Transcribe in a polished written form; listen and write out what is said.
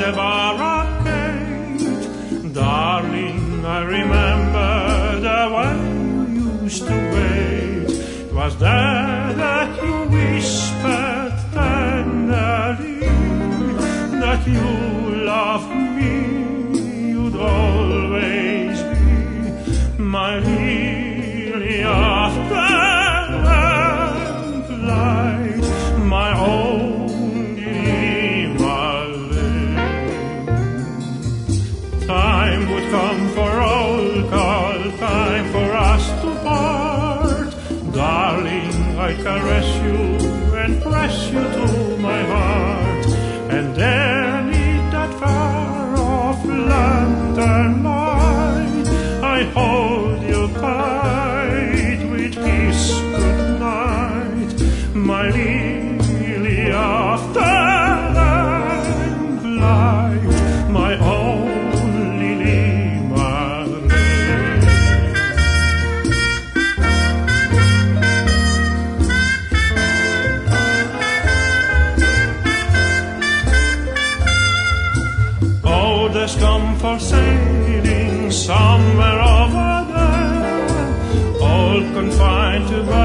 the barricade. Darling, I remember the way you used to wait. It was there that you whispered tenderly that you loved me, you'd always be my lily of the lamplight, my only Marlene. Time would come for roll call, time for us to part. Darling, I'd caress you and press you to my heart, and there neath that far-off lantern light, I hold you tight with kiss goodnight, my lily of the lamplight, my only Marlene. Oh, there's come for sailing somewhere over there, all confined to